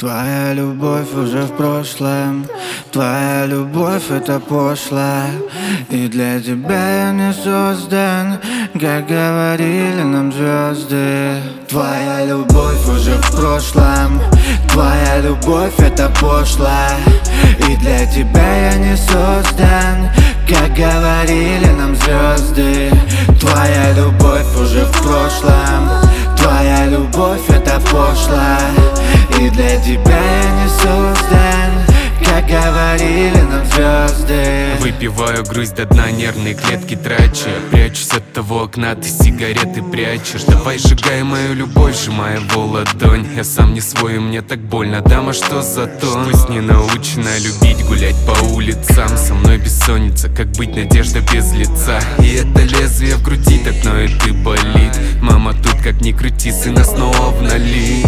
Твоя любовь уже в прошлом, твоя любовь это пошло, и для тебя я не создан, как говорили нам звезды. Твоя любовь уже в прошлом, твоя любовь это пошло, и для тебя я не создан, как говорили нам звезды. Твоя любовь уже в прошлом, твоя любовь это пошло, и для тебя я не создан, как говорили нам звезды. Выпиваю грусть до дна, нервные клетки трачу. Я прячусь от того окна, ты сигареты прячешь. Давай сжигай мою любовь, сжимая его ладонь. Я сам не свой, и мне так больно, дама, что за тон? Пусть не научена любить, гулять по улицам. Со мной бессонница, как быть надежда без лица. И это лезвие в груди так ноет и болит. Мама, тут как ни крути, сына снова вновь.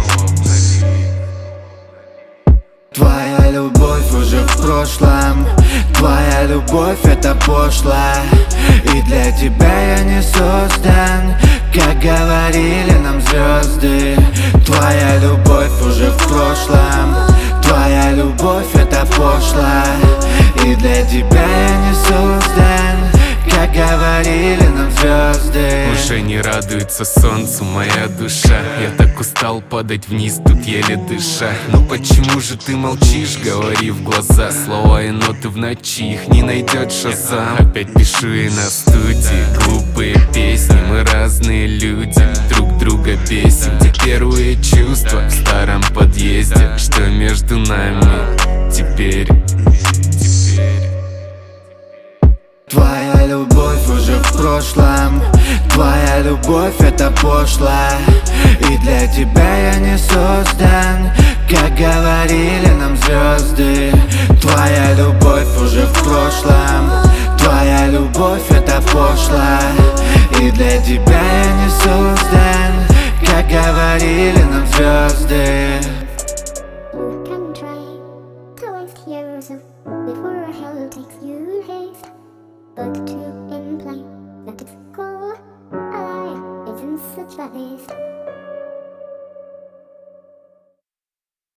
Твоя любовь уже в прошлом, твоя любовь это пошло, и для тебя я не создан, как говорили нам звезды. Твоя любовь уже в прошлом, твоя любовь это пошло, и для тебя я не создан, как говорили нам звезды. Уже не радуется солнцу моя душа. Я так устал падать вниз, тут еле дыша. Но почему же ты молчишь, говори в глаза. Слова и ноты в ночи, их не найдет Шазам. Опять пишу и на студии глупые песни. Мы разные люди, друг друга бесим. Где первые чувства в старом подъезде? Что между нами теперь? Твоя любовь уже в прошлом, твоя любовь это пошло, и для тебя я не создан, как говорили нам звезды. Твоя любовь уже в прошлом, твоя любовь это пошло, и для тебя я не создан, как говорили нам звезды.